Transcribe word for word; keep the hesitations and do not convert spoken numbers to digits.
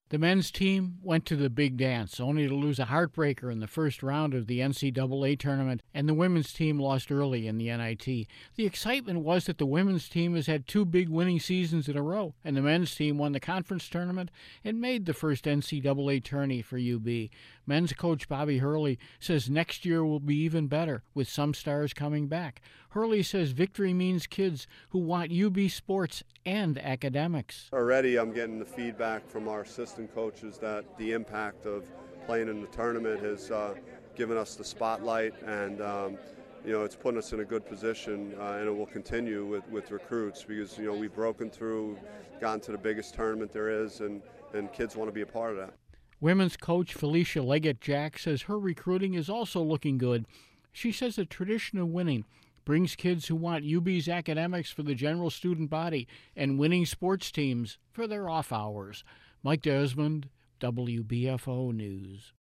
The men's team went to the big dance, only to lose a heartbreaker in the first round of the N C double A tournament, and the women's team lost early in the N I T. The excitement was that the women's team has had two big winning seasons in a row, and the men's team won the conference tournament and made the first N C double A tourney for U B. Men's coach Bobby Hurley says next year will be even better, with some stars coming back. Hurley says victory means kids who want U B sports and academics. Already I'm getting the feedback from our assistant coaches that the impact of playing in the tournament has uh, given us the spotlight, and um, you know, it's putting us in a good position, uh, and it will continue with, with recruits because, you know, we've broken through, gotten to the biggest tournament there is, and, and kids want to be a part of that. Women's coach Felicia Leggett-Jack says her recruiting is also looking good. She says the tradition of winning brings kids who want U B's academics for the general student body and winning sports teams for their off hours. Mike Desmond, W B F O News.